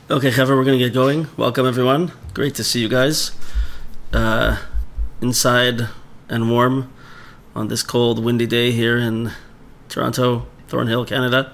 Okay, Heather, we're going to get going. Welcome, everyone. Great to see you guys inside and warm on this cold, windy day here in Toronto, Thornhill, Canada.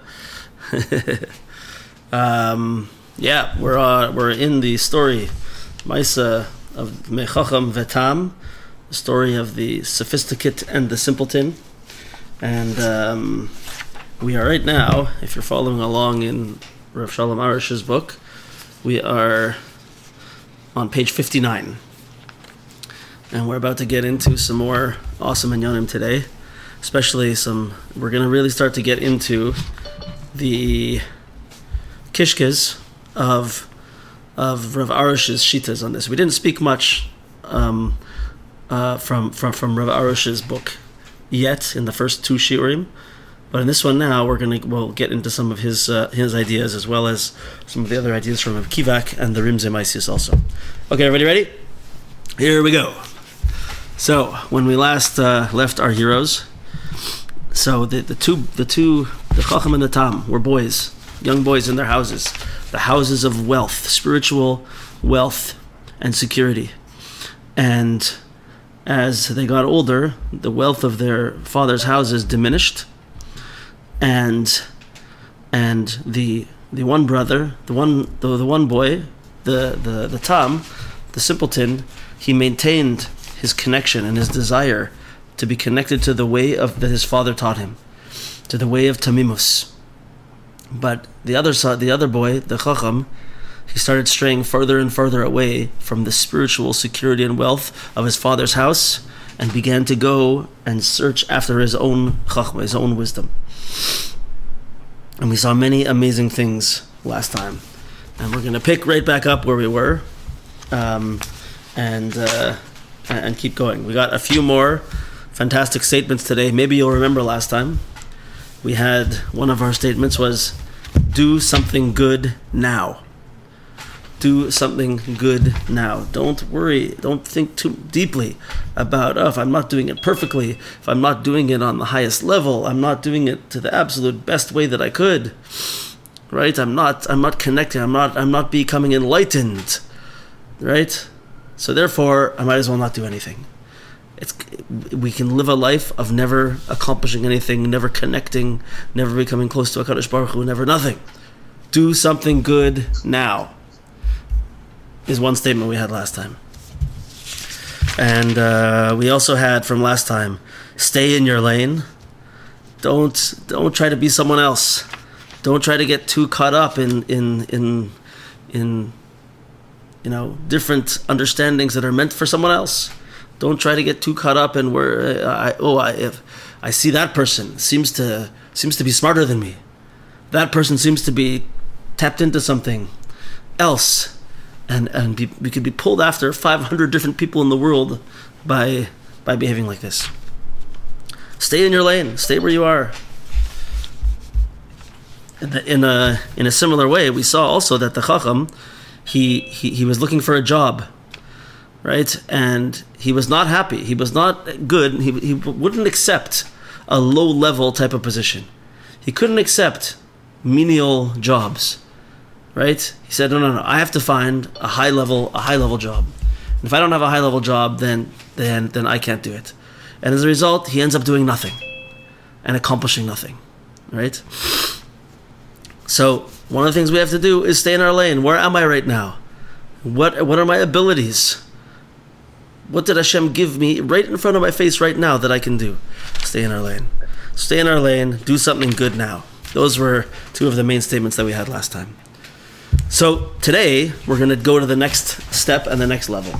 We're in the story, Maisa of Mechacham Vetam, the story of the sophisticate and the simpleton. And we are right now, if you're following along in Rav Shalom Arish's book, we are on page 59. And we're about to get into some more awesome inyanim today. Especially we're going to really start to get into the kishkes of Rav Arish's shitas on this. We didn't speak much from Rav Arish's book yet in the first two shiurim. But in this one now, we'll get into some of his ideas as well as some of the other ideas from Rav Kivak and the Rimzei Maisius also. Okay, everybody ready? Here we go. So when we last left our heroes, so the Chacham and the Tam were boys, young boys in their houses, the houses of wealth, spiritual wealth and security. And as they got older, the wealth of their father's houses diminished. And the one brother, the one boy, the Tam, the simpleton, he maintained his connection and his desire to be connected to the way that his father taught him, to the way of Tamimus. But the other boy, the Chacham, he started straying further and further away from the spiritual security and wealth of his father's house, and began to go and search after his own Chachma, his own wisdom. And we saw many amazing things last time. And we're going to pick right back up where we were and keep going. We got a few more fantastic statements today. Maybe you'll remember last time. We had one of our statements was, do something good now. Do something good now. Don't worry. Don't think too deeply about, if I'm not doing it perfectly, if I'm not doing it on the highest level, I'm not doing it to the absolute best way that I could. Right? I'm not connecting. I'm not becoming enlightened. Right? So therefore, I might as well not do anything. We can live a life of never accomplishing anything, never connecting, never becoming close to HaKadosh Baruch Hu, never nothing. Do something good now is one statement we had last time. And we also had from last time, stay in your lane. Don't try to be someone else. Don't try to get too caught up in different understandings that are meant for someone else. Don't try to get too caught up in where if I see that person seems to be smarter than me. That person seems to be tapped into something else. And we could be pulled after 500 different people in the world by behaving like this. Stay in your lane. Stay where you are. In a similar way, we saw also that the Chacham, he was looking for a job, right? And he was not happy. He was not good. He wouldn't accept a low-level type of position. He couldn't accept menial jobs. Right? He said, no. I have to find a high level job. And if I don't have a high level job, then I can't do it. And as a result, he ends up doing nothing and accomplishing nothing. Right? So one of the things we have to do is stay in our lane. Where am I right now? What are my abilities? What did Hashem give me right in front of my face right now that I can do? Stay in our lane. Stay in our lane. Do something good now. Those were two of the main statements that we had last time. So today, we're going to go to the next step and the next level.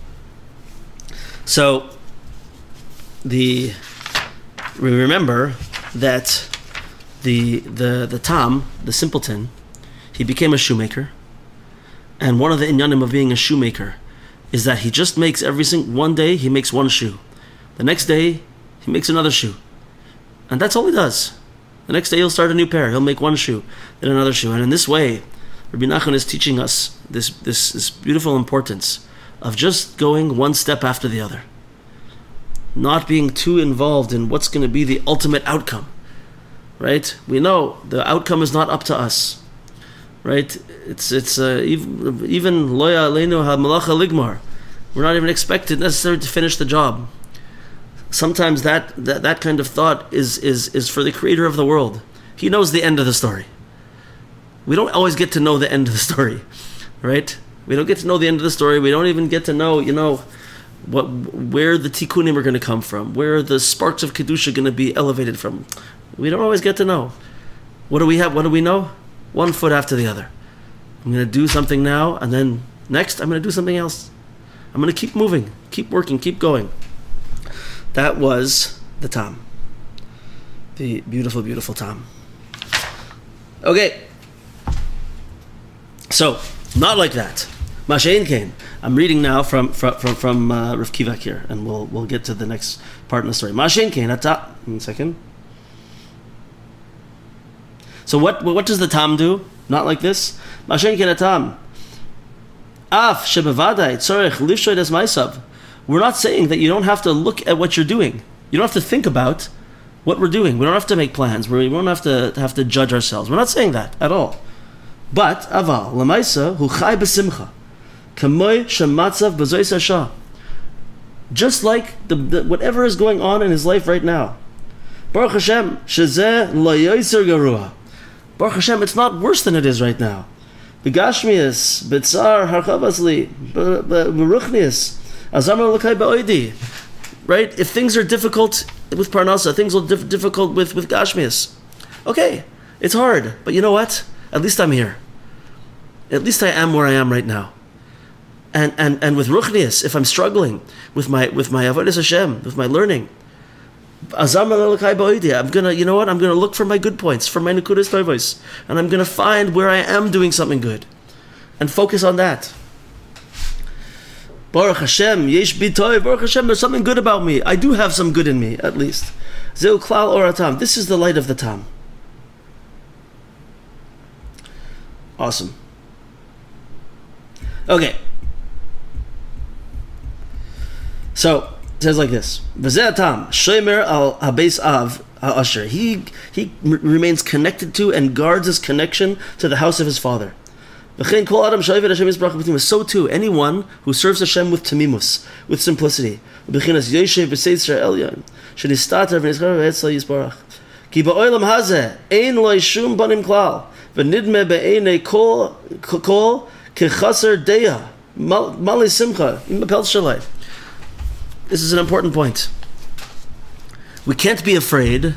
So we remember that the Tam, the simpleton, he became a shoemaker. And one of the inyanim of being a shoemaker is that he just makes one day he makes one shoe. The next day, he makes another shoe. And that's all he does. The next day, he'll start a new pair. He'll make one shoe, then another shoe. And in this way, Rabbi Nachman is teaching us this beautiful importance of just going one step after the other. Not being too involved in what's going to be the ultimate outcome. Right? We know the outcome is not up to us. right? It's even loya leinu ha-malacha ligmar. We're not even expected necessarily to finish the job. Sometimes that kind of thought is for the creator of the world. He knows the end of the story. We don't always get to know the end of the story, right? We don't get to know the end of the story. We don't even get to know, where the tikkunim are going to come from, where the sparks of kedusha are going to be elevated from. We don't always get to know. What do we have? What do we know? One foot after the other. I'm going to do something now, and then next I'm going to do something else. I'm going to keep moving, keep working, keep going. That was the Tam. The beautiful, beautiful Tam. Okay. So, not like that. Mashein Kain. I'm reading now from Rav Kiva here, and we'll get to the next part in the story. Mashein Kain. 1 second. So what does the Tam do? Not like this. Mashein Kain Tam. Af shebevadai tzorech lifshoy des maisav. We're not saying that you don't have to look at what you're doing. You don't have to think about what we're doing. We don't have to make plans. We don't have to judge ourselves. We're not saying that at all. But aval lemaisa hu chai b'simcha, kamoy shematzav b'zois hasha. Just like the whatever is going on in his life right now. Baruch Hashem shezeh lo yoser garua. Baruch Hashem, it's not worse than it is right now. B'gashmias, b'tzar harchavasli, b'ruchnias, azamar l'kai ba'oidi. Right? If things are difficult with parnasa, things are difficult with gashmias. Okay, it's hard, but you know what? At least I'm here. At least I am where I am right now. And with ruchnias, if I'm struggling with my avodas Hashem, with my learning, I'm gonna, you know what? I'm gonna look for my good points, for my nekudas tovos, and I'm gonna find where I am doing something good, and focus on that. Baruch Hashem, yesh bi tov. Baruch Hashem, there's something good about me. I do have some good in me, at least. Zeu klal oratam. This is the light of the Tam. Awesome. Okay. So it says like this: V'zeh Tam shomer al habeis av ha'asher. He remains connected to and guards his connection to the house of his father. So too, anyone who serves Hashem with tamimus, with simplicity, this is an important point. We can't be afraid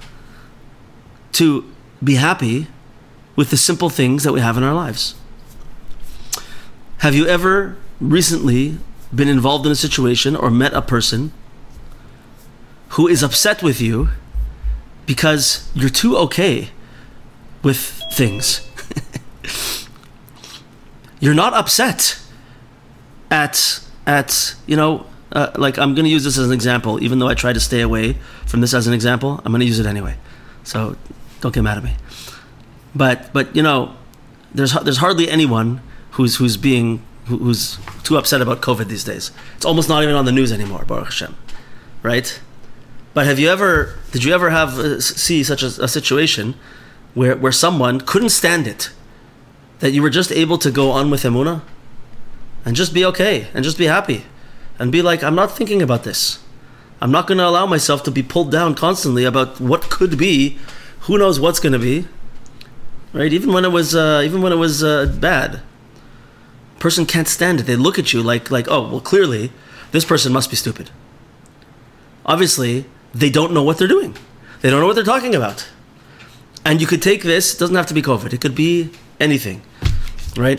to be happy with the simple things that we have in our lives. Have you ever recently been involved in a situation or met a person who is upset with you because you're too okay with things? You're not upset at like, I'm going to use this as an example, even though I try to stay away from this as an example. I'm going to use it anyway, so don't get mad at me. But there's hardly anyone who's too upset about COVID these days. It's almost not even on the news anymore, Baruch Hashem, right? But did you ever see such a situation where someone couldn't stand it, that you were just able to go on with emunah and just be okay and just be happy and be like, I'm not thinking about this. I'm not going to allow myself to be pulled down constantly about what could be. Who knows what's going to be, right? Even when it was bad, person can't stand it. They look at you like, oh, well, clearly this person must be stupid. Obviously, they don't know what they're doing. They don't know what they're talking about. And you could take this. It doesn't have to be COVID. It could be anything, right?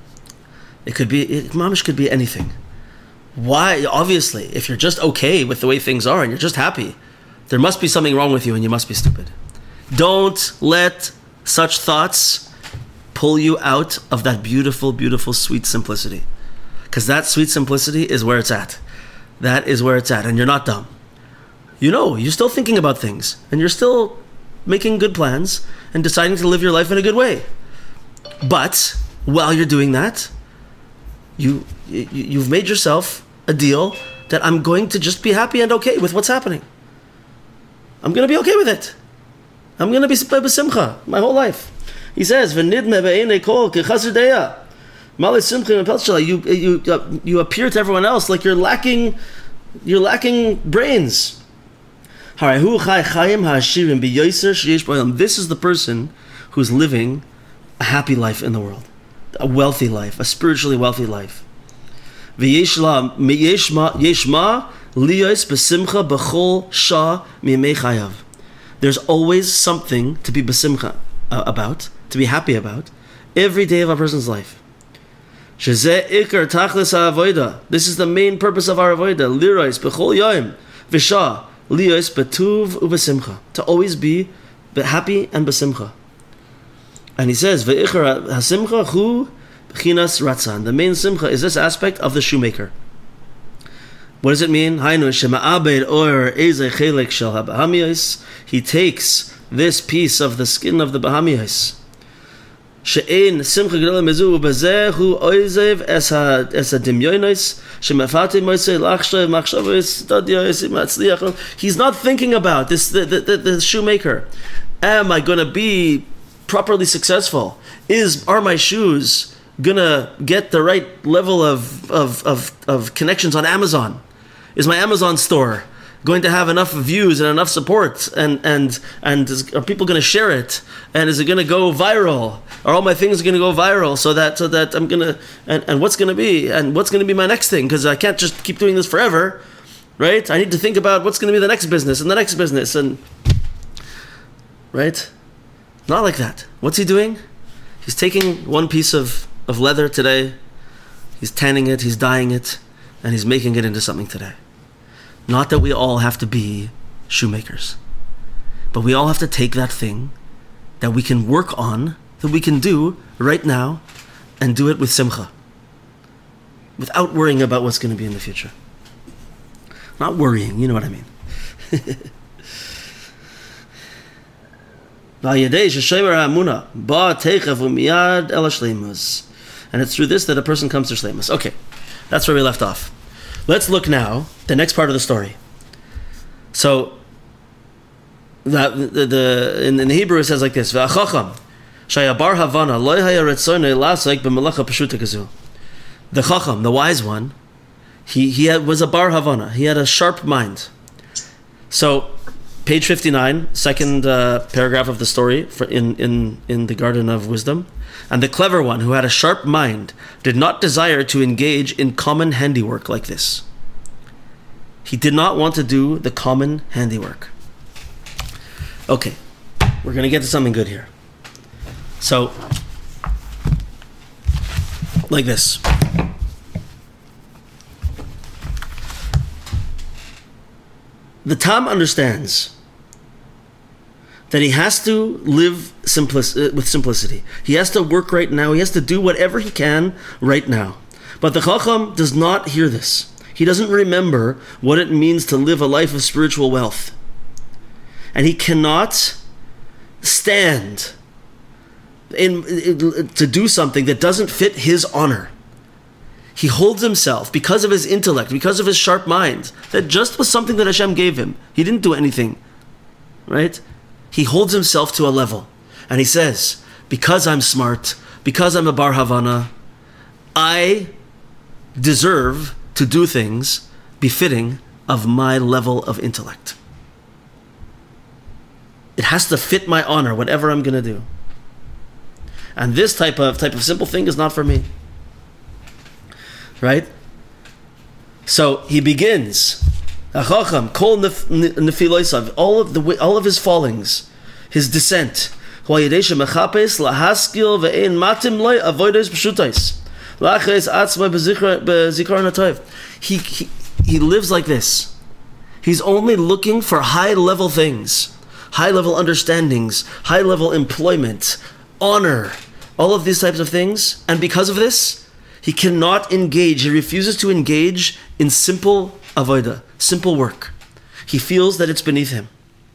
Mamish could be anything. Why? Obviously, if you're just okay with the way things are and you're just happy, there must be something wrong with you and you must be stupid. Don't let such thoughts pull you out of that beautiful, beautiful, sweet simplicity. Because that sweet simplicity is where it's at. That is where it's at. And you're not dumb. You're still thinking about things. And you're still making good plans and deciding to live your life in a good way. But while you're doing that, you've made yourself a deal that I'm going to just be happy and okay with what's happening. I'm going to be okay with it. I'm going to be b'simcha my whole life. He says, "V'nidme be'enei kol kechasr deya." Malei simcha and peltshala. You appear to everyone else like you're lacking brains. This is the person who's living a happy life in the world, a wealthy life, a spiritually wealthy life. There's always something to be besimcha about, to be happy about, every day of a person's life. This is the main purpose of our avodah. Lirois b'chol yom v'shah lios betuv u'besimcha, to always be happy and besimcha. And he says, "Ve'ikar hasimcha hu b'chinas ratzan." The main simcha is this aspect of the shoemaker. What does it mean? He takes this piece of the skin of the bahamiyos. She'ein simcha gedola mezu u'bezehu oizev es ha-dimyonos shemafate moisei lachshav machshavos dadiyos imatzliach. He's not thinking about this. The shoemaker. Am I going to be properly successful? Are my shoes gonna get the right level of connections on Amazon? Is my Amazon store going to have enough views and enough support, and are people going to share it, and is it going to go viral? Are all my things going to go viral so that I'm gonna and what's going to be my next thing? Because I can't just keep doing this forever, right? I need to think about what's going to be the next business and right? Not like that. What's he doing? He's taking one piece of leather today, he's tanning it, he's dyeing it, and he's making it into something today. Not that we all have to be shoemakers, but we all have to take that thing that we can work on, that we can do right now, and do it with simcha, without worrying about what's going to be in the future. Not worrying, you know what I mean. And it's through this that a person comes to shleimus. Okay, that's where we left off. Let's look now the next part of the story. So, in the Hebrew it says like this: "V'achacham shayabar havana lo haya retzonei lasek b'melacha peshuta kazu." The chacham, the wise one, he was a bar havana. He had a sharp mind. So, page 59, second paragraph of the story in the Garden of Wisdom. "And the clever one, who had a sharp mind, did not desire to engage in common handiwork like this." He did not want to do the common handiwork. Okay, we're going to get to something good here. So, like this. The Tam understands that he has to live with simplicity. He has to work right now. He has to do whatever he can right now. But the Chacham does not hear this. He doesn't remember what it means to live a life of spiritual wealth. And he cannot stand to do something that doesn't fit his honor. He holds himself, because of his intellect, because of his sharp mind, that just was something that Hashem gave him. He didn't do anything, right? He holds himself to a level, and he says, because I'm smart, because I'm a bar havana, I deserve to do things befitting of my level of intellect. It has to fit my honor, whatever I'm going to do. And this type of simple thing is not for me. Right? So he begins, Achacham, kol nefiloisav, all of his fallings, his descent. He lives like this. He's only looking for high-level things, high-level understandings, high-level employment, honor, all of these types of things. And because of this, he cannot engage. He refuses to engage in simple avodah, simple work. He feels that it's beneath him.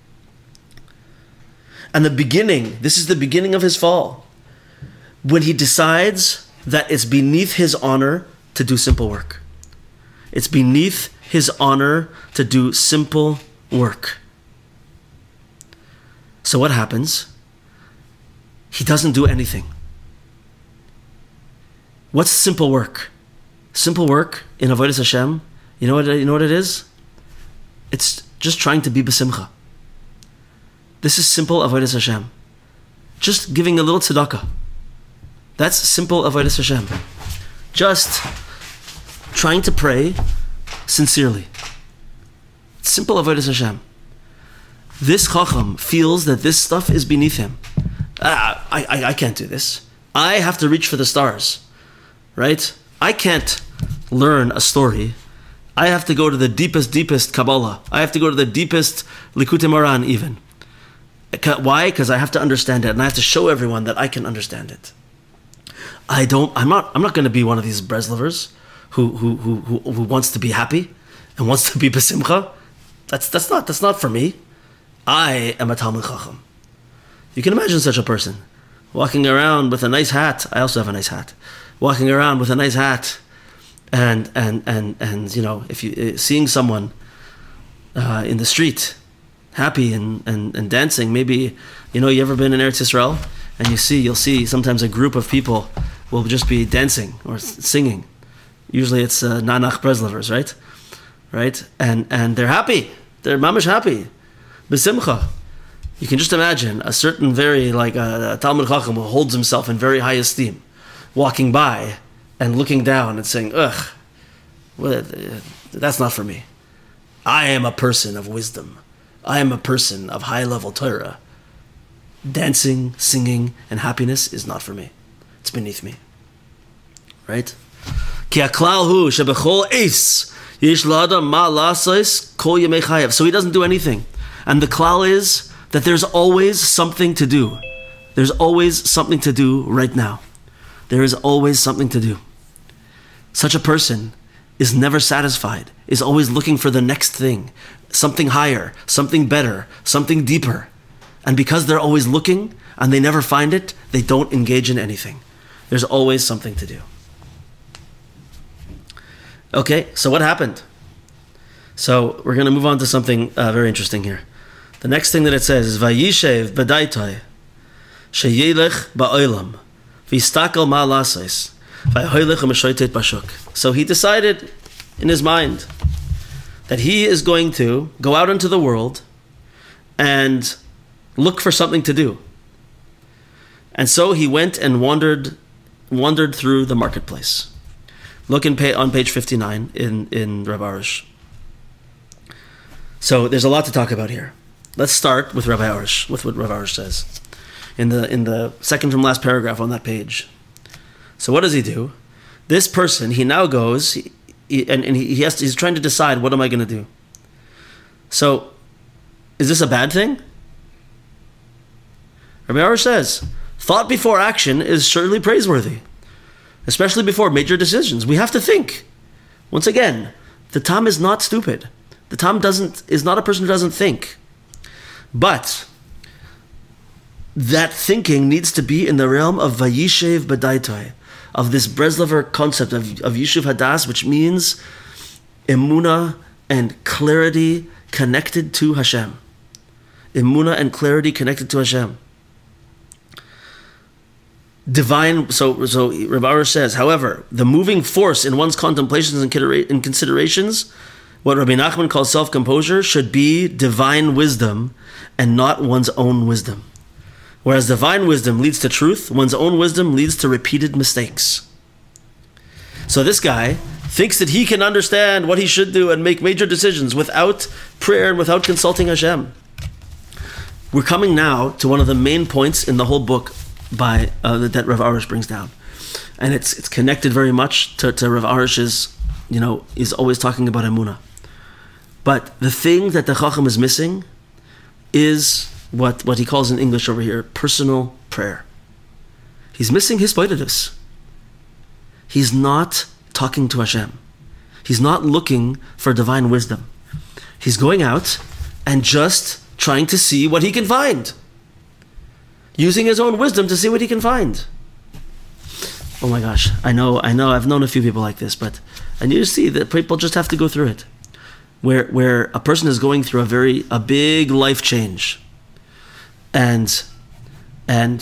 And this is the beginning of his fall, when he decides that it's beneath his honor to do simple work. It's beneath his honor to do simple work. So what happens? he doesn't do anything. What's simple work? Simple work in Avodas Hashem, you know what it is? It's just trying to be b'simcha. This is simple Avodas Hashem. Just giving a little tzedakah. That's simple Avodas Hashem. Just trying to pray sincerely. It's simple Avodas Hashem. This Chacham feels that this stuff is beneath him. I can't do this. I have to reach for the stars. Right? I can't learn a story. I have to go to the deepest Kabbalah. I have to go to the deepest Likutei Moharan even. Why? Because I have to understand it, and I have to show everyone that I can understand it. I'm not going to be one of these Breslovers who wants to be happy and wants to be besimcha. That's not for me. I am a Talmid Chacham. You can imagine such a person walking around with a nice hat. I also have a nice hat. Walking around with a nice hat, and you know, if you seeing someone in the street, happy and dancing. Maybe, you know, you ever been in Eretz Yisrael, and you'll see sometimes a group of people will just be dancing or singing. Usually it's Nanach Breslovers, right? And they're happy. They're mamish happy, b'simcha. You can just imagine a certain very a Talmid Chacham who holds himself in very high esteem, walking by and looking down and saying, ugh, well, that's not for me. I am a person of wisdom. I am a person of high-level Torah. Dancing, singing, and happiness is not for me. It's beneath me. Right? Ki haklal hu shebechol eis yesh la'adam ma la'asais kol yemei chayav. So he doesn't do anything. And the klal is that there's always something to do. There's always something to do right now. There is always something to do. Such a person is never satisfied, is always looking for the next thing, something higher, something better, something deeper. And because they're always looking and they never find it, they don't engage in anything. There's always something to do. Okay, so what happened? So we're going to move on to something very interesting here. The next thing that it says is Vayishev b'daitai sheyelech ba'olam v'yistakel ma lasais v'yhoylech u'meshoytet bashuk. So he decided in his mind that he is going to go out into the world and look for something to do. And so he went and wandered through the marketplace. Look on page 59 in Rav Arush. So there's a lot to talk about here. Let's start with Rabbi Arush, with what Rav Arush says in the second from last paragraph on that page. So what does he do? This person, he now goes, he's trying to decide, what am I going to do? So, is this a bad thing? Rabbi Arush says, thought before action is certainly praiseworthy, especially before major decisions. We have to think. Once again, the Tam is not stupid. The Tam is not a person who doesn't think. But that thinking needs to be in the realm of Vayishev b'daitai, of this Breslover concept of Yishuv Hadas, which means emunah and clarity connected to Hashem. Emunah and clarity connected to Hashem. Divine, so Rav Arush says, however, the moving force in one's contemplations and considerations, what Rabbi Nachman calls self-composure, should be divine wisdom and not one's own wisdom. Whereas divine wisdom leads to truth, one's own wisdom leads to repeated mistakes. So this guy thinks that he can understand what he should do and make major decisions without prayer and without consulting Hashem. We're coming now to one of the main points in the whole book by that Rav Arush brings down. And it's connected very much to Rav Arush's, is always talking about emunah. But the thing that the Chacham is missing is what he calls in English over here, personal prayer. He's missing hisbodedus. He's not talking to Hashem. He's not looking for divine wisdom. He's going out and just trying to see what he can find. Using his own wisdom to see what he can find. Oh my gosh, I know, I've known a few people like this, and you see that people just have to go through it. Where a person is going through a big life change. And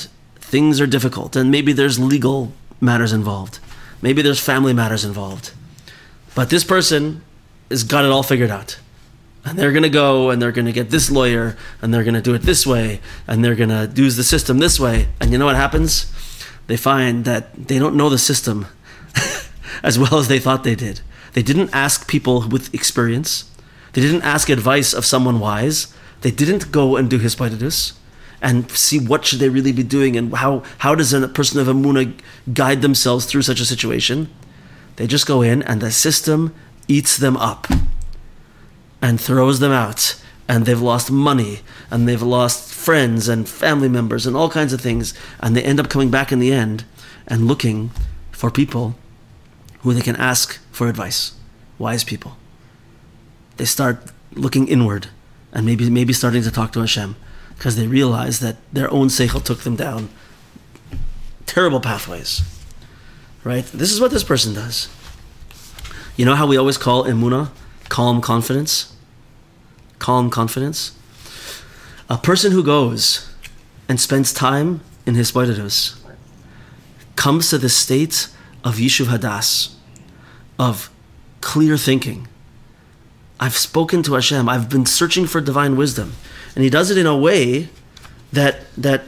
things are difficult, and maybe there's legal matters involved. Maybe there's family matters involved. But this person has got it all figured out. And they're going to go and they're going to get this lawyer and they're going to do it this way and they're going to use the system this way. And you know what happens? They find that they don't know the system as well as they thought they did. They didn't ask people with experience. They didn't ask advice of someone wise. They didn't go and do hisbodedus and see what should they really be doing and how does a person of Emunah guide themselves through such a situation. They just go in and the system eats them up and throws them out, and they've lost money and they've lost friends and family members and all kinds of things, and they end up coming back in the end and looking for people who they can ask for advice, wise people. They start looking inward and maybe starting to talk to Hashem because they realize that their own seichel took them down terrible pathways, right? This is what this person does. You know how we always call emunah calm confidence? Calm confidence. A person who goes and spends time in hisbodedus comes to the state of yishuv hadas, of clear thinking. I've spoken to Hashem. I've been searching for divine wisdom, and he does it in a way that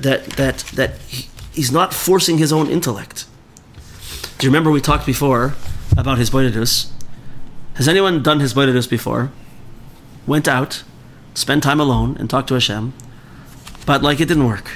he's not forcing his own intellect. Do you remember we talked before about hisbodedus? Has anyone done hisbodedus before? Went out, spent time alone, and talked to Hashem, but it didn't work.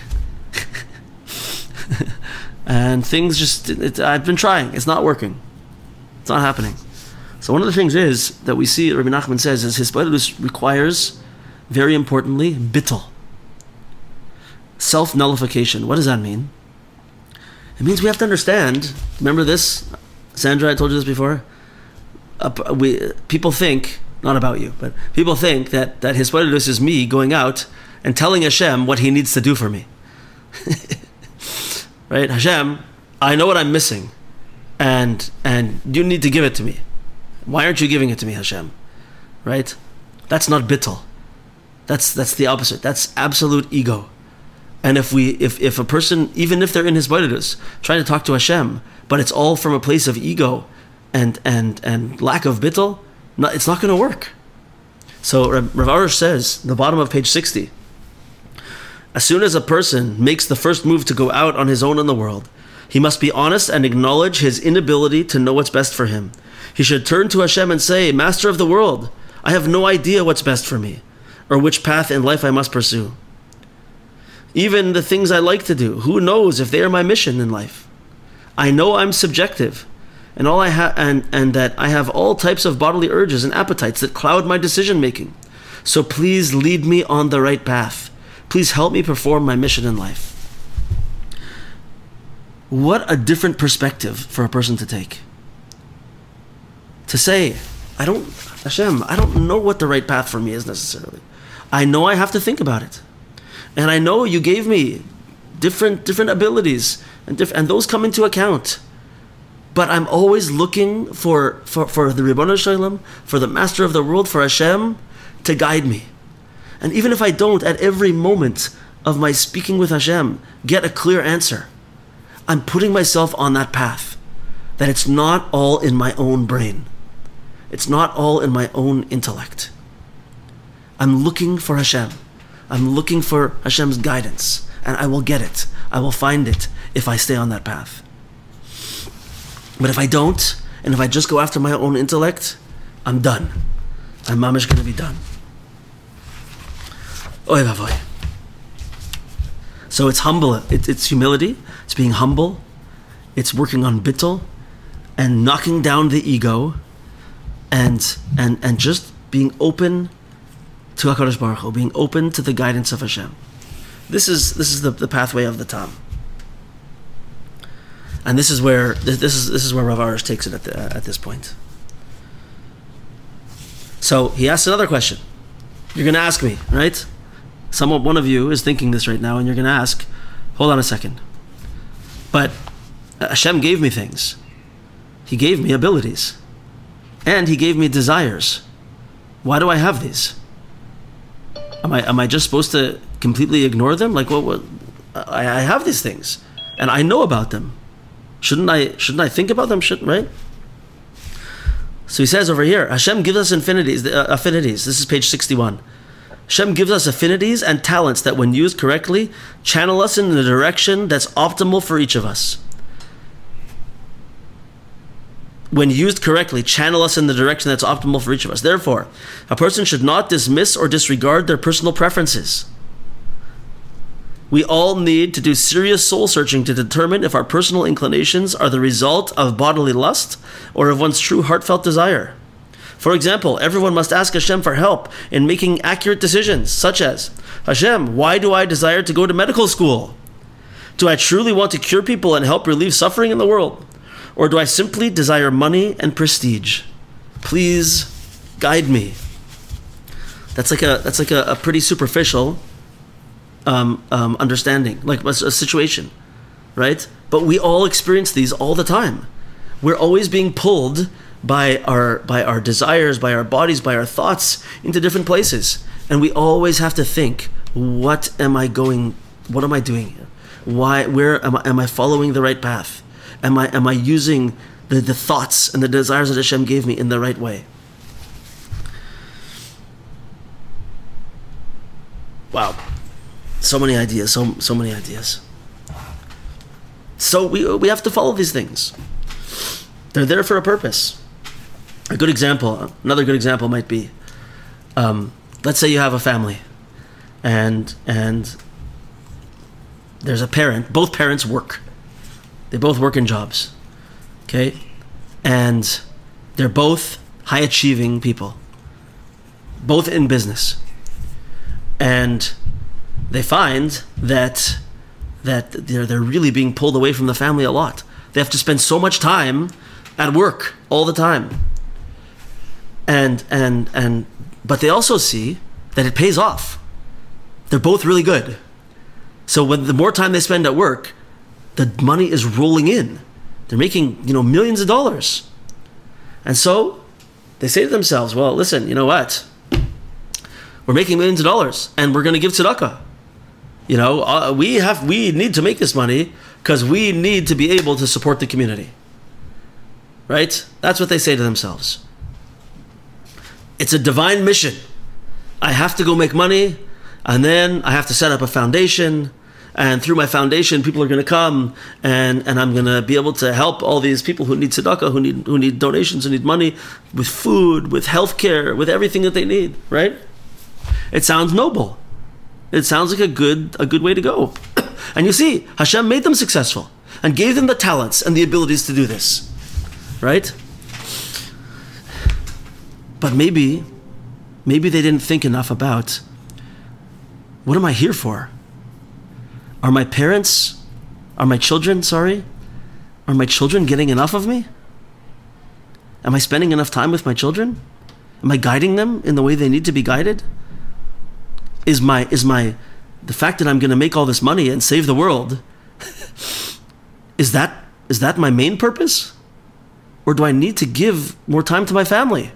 And things I've been trying, it's not working. It's not happening. So one of the things is that we see, Rabbi Nachman says, is hisbodedus requires, very importantly, bittul. Self-nullification. What does that mean? It means we have to understand, remember this? Sandra, I told you this before? People think, not about you, but people think that hisbodedus is me going out and telling Hashem what he needs to do for me. Right? Hashem, I know what I'm missing, and you need to give it to me. Why aren't you giving it to me, Hashem? Right? That's not bittul. That's the opposite. That's absolute ego. And if a person, even if they're in hisbodedus, trying to talk to Hashem, but it's all from a place of ego and lack of bittul, it's not going to work. So Rav Arush says, the bottom of page 60, as soon as a person makes the first move to go out on his own in the world, he must be honest and acknowledge his inability to know what's best for him. He should turn to Hashem and say, Master of the world, I have no idea what's best for me, or which path in life I must pursue. Even the things I like to do, who knows if they are my mission in life? I know I'm subjective, and all I have, and that I have all types of bodily urges and appetites that cloud my decision making. So please lead me on the right path. Please help me perform my mission in life. What a different perspective for a person to take. To say, Hashem, I don't know what the right path for me is necessarily. I know I have to think about it. And I know you gave me different abilities, and those come into account. But I'm always looking for the Ribono Shel Olam, for the Master of the world, for Hashem, to guide me. And even if I don't, at every moment of my speaking with Hashem, get a clear answer, I'm putting myself on that path, that it's not all in my own brain. It's not all in my own intellect. I'm looking for Hashem. I'm looking for Hashem's guidance, and I will get it. I will find it if I stay on that path. But if I don't, and if I just go after my own intellect, I'm done. I'm mamish going to be done. Oy vavoy. So it's humble. It's humility. It's being humble. It's working on bittul and knocking down the ego, and just being open to HaKadosh Baruch Hu, being open to the guidance of Hashem. This is the pathway of the Tam, and this is where Rav Arush takes it at this point. So he asks another question. You're going to ask me, right? One of you is thinking this right now, and you're going to ask, hold on a second. But Hashem gave me things. He gave me abilities. And He gave me desires. Why do I have these? Am I just supposed to completely ignore them? Like, what? I have these things. and I know about them. Shouldn't I think about them? Right? So he says over here, Hashem gives us affinities. This is page 61. Hashem gives us affinities and talents that, when used correctly, channel us in the direction that's optimal for each of us. When used correctly, channel us in the direction that's optimal for each of us. Therefore, a person should not dismiss or disregard their personal preferences. We all need to do serious soul searching to determine if our personal inclinations are the result of bodily lust or of one's true heartfelt desire. For example, everyone must ask Hashem for help in making accurate decisions, such as, Hashem, why do I desire to go to medical school? Do I truly want to cure people and help relieve suffering in the world? Or do I simply desire money and prestige? Please guide me. That's like a pretty superficial understanding, like a situation, right? But we all experience these all the time. We're always being pulled by our desires, by our bodies, by our thoughts into different places, and we always have to think: what am I doing here? Where am I following the right path? Am I using the thoughts and the desires that Hashem gave me in the right way? Wow. So many ideas, so many ideas. So we have to follow these things. They're there for a purpose. Another good example might be, let's say you have a family, and there's a parent. Both parents work. They both work in jobs, okay, and they're both high-achieving people, both in business, and they find that they're really being pulled away from the family a lot. They have to spend so much time at work all the time, but they also see that it pays off. They're both really good, so the more time they spend at work, the money is rolling in. They're making millions of dollars, and so they say to themselves, "Well, listen, you know what? We're making millions of dollars, and we're going to give tzedakah. We need to make this money because we need to be able to support the community." Right? That's what they say to themselves. It's a divine mission. I have to go make money, and then I have to set up a foundation, and through my foundation, people are going to come, and I'm going to be able to help all these people who need tzedakah, who need donations, who need money, with food, with healthcare, with everything that they need. Right? It sounds noble. It sounds like a good way to go. And you see, Hashem made them successful and gave them the talents and the abilities to do this. Right? But maybe they didn't think enough about, what am I here for? Are my children getting enough of me? Am I spending enough time with my children? Am I guiding them in the way they need to be guided? Is the fact that I'm going to make all this money and save the world, is that my main purpose? Or do I need to give more time to my family?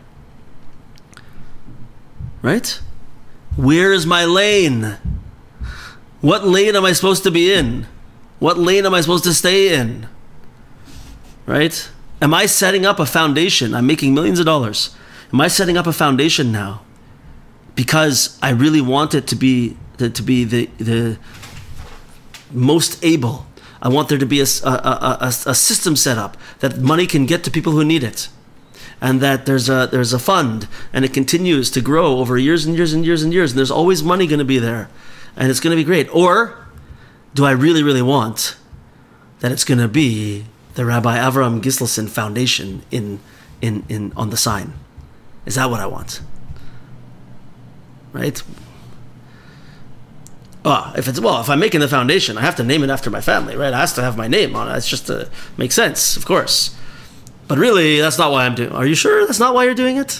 Right? Where is my lane? What lane am I supposed to be in? What lane am I supposed to stay in? Right? Am I setting up a foundation? I'm making millions of dollars. Am I setting up a foundation now because I really want it to be the most able? I want there to be a system set up that money can get to people who need it, and that there's a fund, and it continues to grow over years and years and years and years, and there's always money going to be there, and it's going to be great. Or do I really, really want that it's going to be the Rabbi Avram Gislason Foundation in on the sign? Is that what I want? Right? If I'm making the foundation, I have to name it after my family, right? It has to have my name on it. It's just to make sense, of course. But really, that's not why I'm doing it. Are you sure that's not why you're doing it?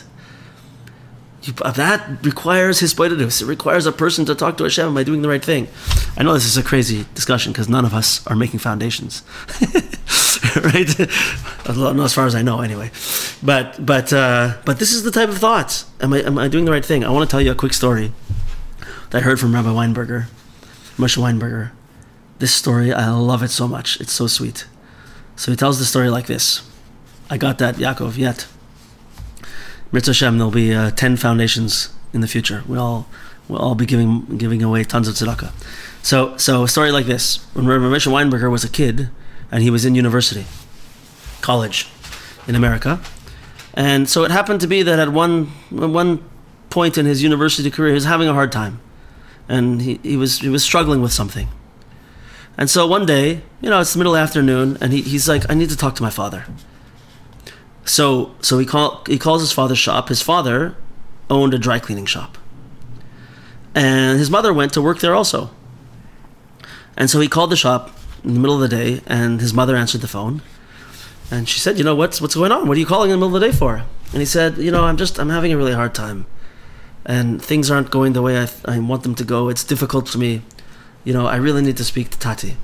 That requires hisbodedus. It requires a person to talk to Hashem. Am I doing the right thing? I know this is a crazy discussion because none of us are making foundations, right? As far as I know, anyway. But this is the type of thought. Am I doing the right thing? I want to tell you a quick story that I heard from Rabbi Weinberger, Moshe Weinberger. This story, I love it so much. It's so sweet. So he tells the story like this. I got that, Yaakov, yet. Mitzvah Hashem, there'll be 10 foundations in the future. We'll all be giving away tons of tzedakah. So a story like this. When Rabbi Moshe Weinberger was a kid, and he was in university, college, in America. And so it happened to be that at one point in his university career, he was having a hard time. And he was struggling with something. And so one day, it's the middle afternoon, and he's like, I need to talk to my father. So he calls his father's shop. His father owned a dry cleaning shop. And his mother went to work there also. And so he called the shop in the middle of the day, and his mother answered the phone. And she said, what's going on? What are you calling in the middle of the day for? And he said, I'm having a really hard time. And things aren't going the way I want them to go. It's difficult for me. I really need to speak to Tati.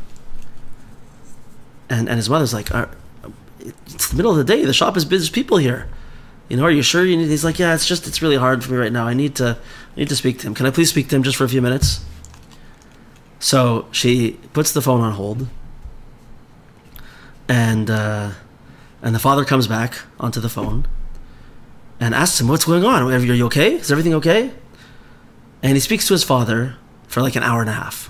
And his mother's like, it's the middle of the day. The shop is busy people here. Are you sure you need? He's like, yeah, it's really hard for me right now. I need to speak to him. Can I please speak to him just for a few minutes? So she puts the phone on hold. And the father comes back onto the phone and asks him, what's going on? Are you okay? Is everything okay? And he speaks to his father for like an hour and a half.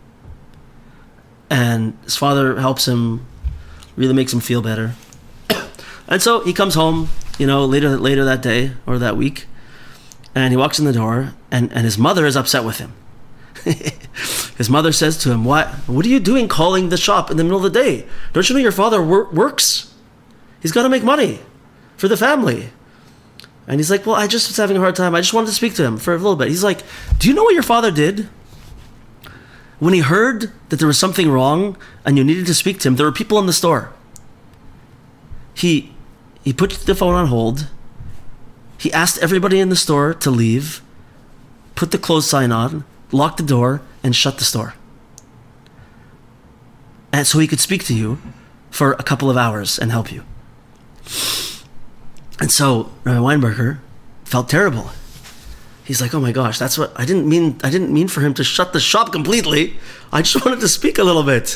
And his father helps him, really makes him feel better. And so he comes home, later that day or that week, and he walks in the door, and his mother is upset with him. His mother says to him, what are you doing calling the shop in the middle of the day? Don't you know your father works? He's got to make money for the family. And he's like, well, I just was having a hard time. I just wanted to speak to him for a little bit. He's like, do you know what your father did? When he heard that there was something wrong and you needed to speak to him, there were people in the store. He put the phone on hold. He asked everybody in the store to leave, put the close sign on, locked the door, and shut the store. And so he could speak to you for a couple of hours and help you. And so Rabbi Weinberger felt terrible. He's like, oh my gosh, that's what I didn't mean for him to shut the shop completely. I just wanted to speak a little bit.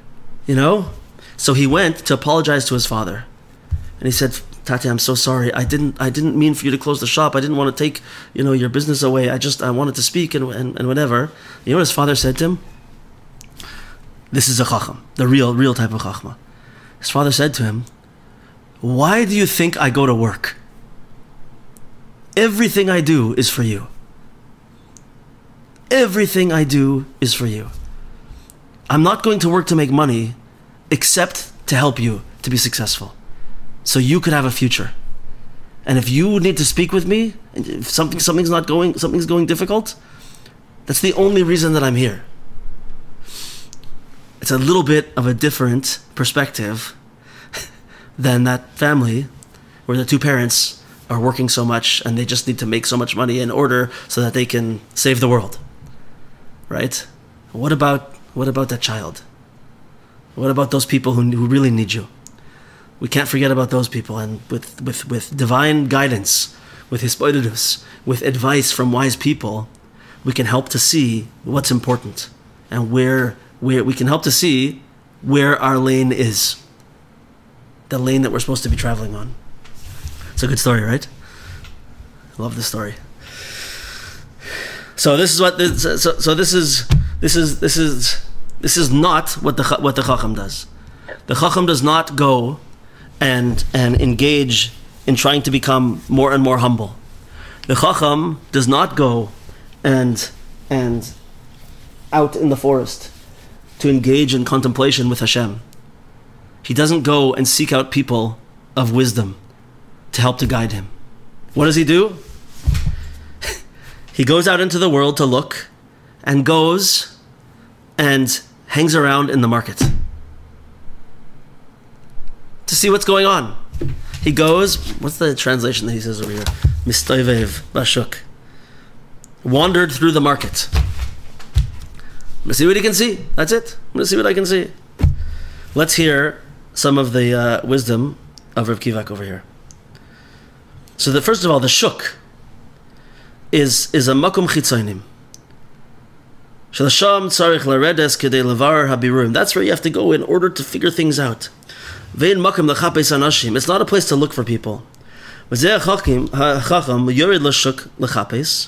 So he went to apologize to his father. And he said, Tati, I'm so sorry. I didn't mean for you to close the shop. I didn't want to take, your business away. I wanted to speak and whatever. You know what his father said to him? This is a chacham, the real type of chachma. His father said to him, why do you think I go to work? Everything I do is for you. Everything I do is for you. I'm not going to work to make money except to help you to be successful, so you could have a future. And if you need to speak with me, if something's going difficult, that's the only reason that I'm here. It's a little bit of a different perspective than that family where the two parents are working so much and they just need to make so much money in order so that they can save the world, right? What about that child? What about those people who really need you? We can't forget about those people, and with divine guidance, with hisbodedus, with advice from wise people, we can help to see what's important and where we can help to see where our lane is, the lane that we're supposed to be traveling on. It's a good story, right? I love this story. So this is what this is not what the chacham does. The chacham does not go and engage in trying to become more and more humble. The chacham does not go and out in the forest to engage in contemplation with Hashem. He doesn't go and seek out people of wisdom to help to guide him. What does he do? He goes out into the world to look, and goes and hangs around in the market to see what's going on. He goes, what's the translation that he says over here? Mistoivev bashuk. Wandered through the market. I'm going to see what he can see. That's it. I'm going to see what I can see. Let's hear some of the wisdom of Rav Kivak over here. So first of all, the shuk is a makom chitzonim. Shalasham tzarich laredes kedei levarer habiruim. That's where you have to go in order to figure things out. Vein makom lechapes anashim. It's not a place to look for people. V'zeh hachacham yored l'shuk lechapes.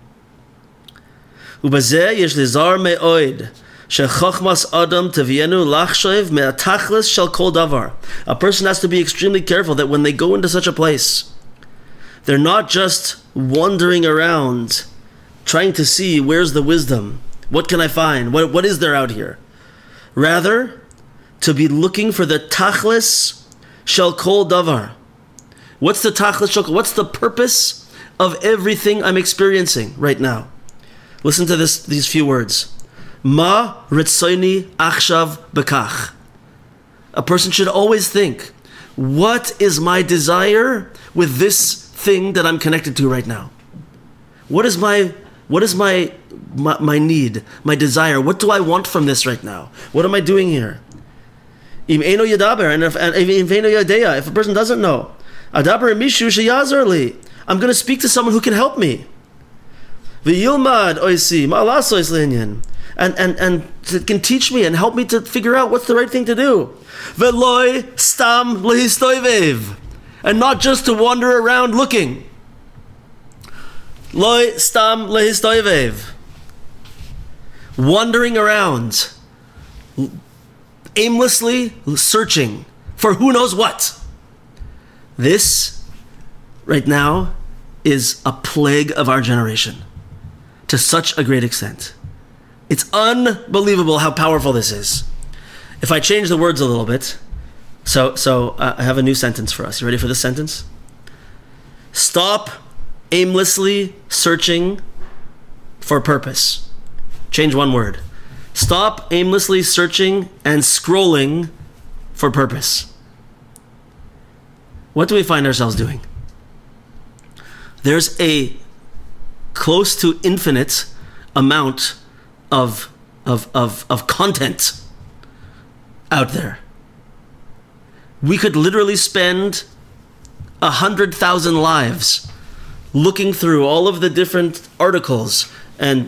Ubazeh yesh lizar me'oid. Shechachmas adam tevienu lachshev me'atachlis shel kol davar. A person has to be extremely careful that when they go into such a place, they're not just wandering around trying to see where's the wisdom. What can I find? What is there out here? Rather, to be looking for the tachlis shel kol davar. What's the tachlis shel kol? What's the purpose of everything I'm experiencing right now? Listen to these few words. Ma ritzoni achshav bekach. A person should always think, what is my desire with this thing that I'm connected to right now? What is my need, my desire? What do I want from this right now? What am I doing here? Im eino yadaber, and if eino yadeya, if a person doesn't know, adaber mishu sheyazar li, I'm going to speak to someone who can help me. V'yilmad oisi ma'alasos linyan, and can teach me and help me to figure out what's the right thing to do. Veloy stam lehistoivev, and not just to wander around looking. Loy stam lehistoivev, wandering around, aimlessly searching for who knows what. This, right now, is a plague of our generation to such a great extent. It's unbelievable how powerful this is. If I change the words a little bit, so I have a new sentence for us. You ready for this sentence? Stop aimlessly searching for purpose. Change one word. Stop aimlessly searching and scrolling for purpose. What do we find ourselves doing? There's a close to infinite amount of content out there. We could literally spend 100,000 lives looking through all of the different articles and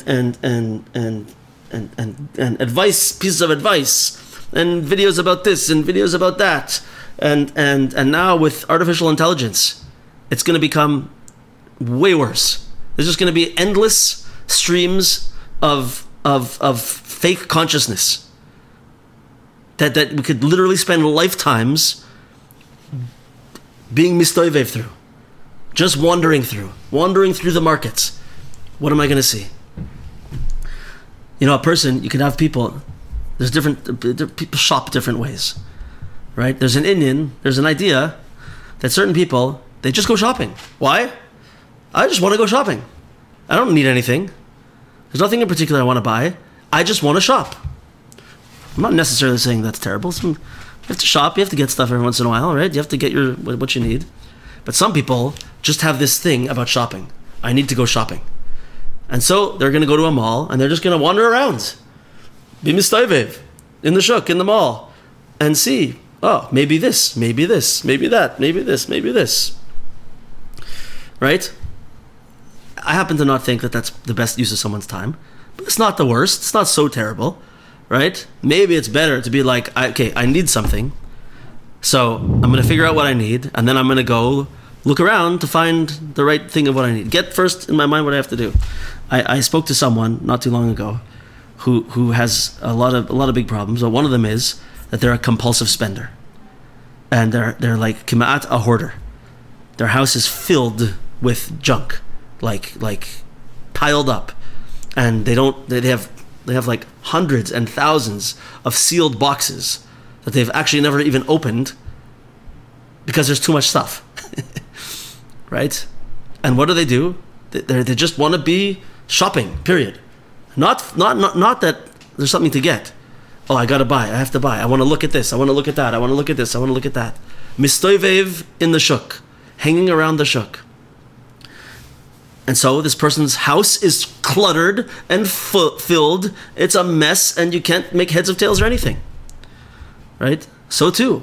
advice, pieces of advice, and videos about this and videos about that, and now with artificial intelligence, it's going to become way worse. There's just going to be endless streams of fake consciousness that we could literally spend lifetimes being mistoivev through, just wandering through the markets. What am I going to see? You know, a person, you can have people, there's people shop different ways, right? There's an idea that certain people, they just go shopping. Why? I just want to go shopping. I don't need anything. There's nothing in particular I want to buy. I just want to shop. I'm not necessarily saying that's terrible. You have to shop, you have to get stuff every once in a while, right? You have to get what you need. But some people just have this thing about shopping. I need to go shopping. And so they're going to go to a mall and they're just going to wander around. Be mistoivev in the shuk, in the mall, and see, oh, maybe this, maybe this, maybe that, maybe this, maybe this. Right? I happen to not think that that's the best use of someone's time, but it's not the worst. It's not so terrible, right? Maybe it's better to be like, okay, I need something, so I'm going to figure out what I need, and then I'm going to go look around to find the right thing of what I need. Get first in my mind what I have to do. I spoke to someone not too long ago who has a lot of big problems. So one of them is that they're a compulsive spender, and they're like kimat a hoarder. Their house is filled with junk, like piled up, and they have like hundreds and thousands of sealed boxes that they've actually never even opened because there's too much stuff. Right? And what do? They just want to be shopping, period. Not that there's something to get. Oh, I gotta buy, I have to buy, I want to look at this, I want to look at that, I want to look at this, I want to look at that. Mistoivev in the shuk, hanging around the shuk. And so this person's house is cluttered and filled. It's a mess, and you can't make heads or tails or anything. Right? So too.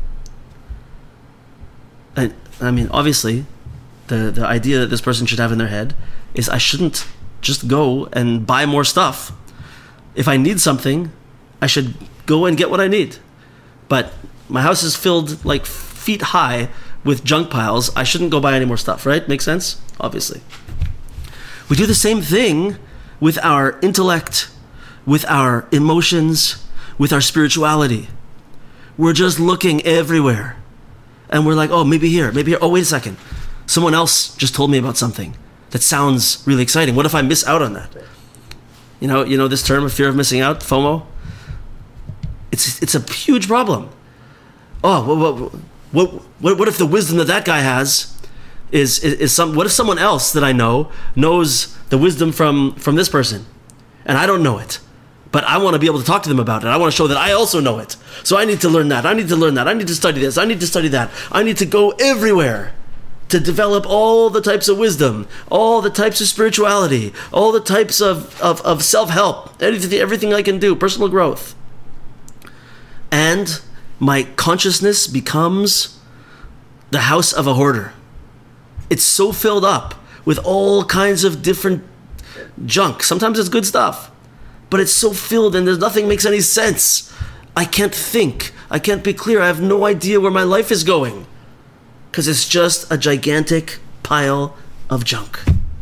I mean, obviously, the idea that this person should have in their head is I shouldn't just go and buy more stuff. If I need something, I should go and get what I need. But my house is filled like feet high with junk piles. I shouldn't go buy any more stuff, right? Makes sense? Obviously. We do the same thing with our intellect, with our emotions, with our spirituality. We're just looking everywhere. And we're like, oh, maybe here, maybe here. Oh, wait a second. Someone else just told me about something that sounds really exciting. What if I miss out on that? You know this term of fear of missing out, FOMO? It's a huge problem. Oh, what if the wisdom that guy has is some? What if someone else that I know knows the wisdom from this person, and I don't know it, but I want to be able to talk to them about it. I want to show that I also know it. So I need to learn that. I need to learn that. I need to study this. I need to study that. I need to go everywhere to develop all the types of wisdom, all the types of spirituality, all the types of self-help, everything I can do, personal growth. And my consciousness becomes the house of a hoarder. It's so filled up with all kinds of different junk. Sometimes it's good stuff, but it's so filled and nothing makes any sense. I can't think. I can't be clear. I have no idea where my life is going because it's just a gigantic pile of junk.